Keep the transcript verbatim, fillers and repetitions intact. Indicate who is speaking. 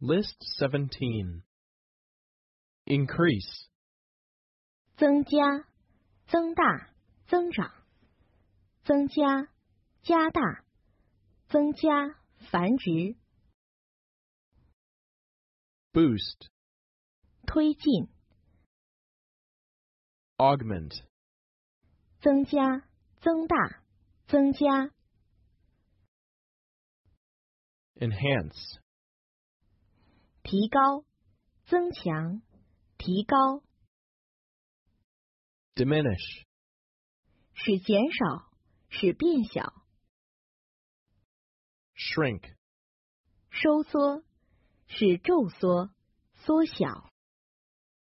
Speaker 1: List seventeen. Increase.
Speaker 2: 增加、增大、增长、增加、加大、增加、繁殖、
Speaker 1: Boost.
Speaker 2: 推进、
Speaker 1: Augment.
Speaker 2: 增加、增大、增加、
Speaker 1: Enhance.
Speaker 2: 提高、增强、提高、
Speaker 1: Diminish.
Speaker 2: 使减少、使变小、
Speaker 1: Shrink.
Speaker 2: 收缩、使皱缩、缩小。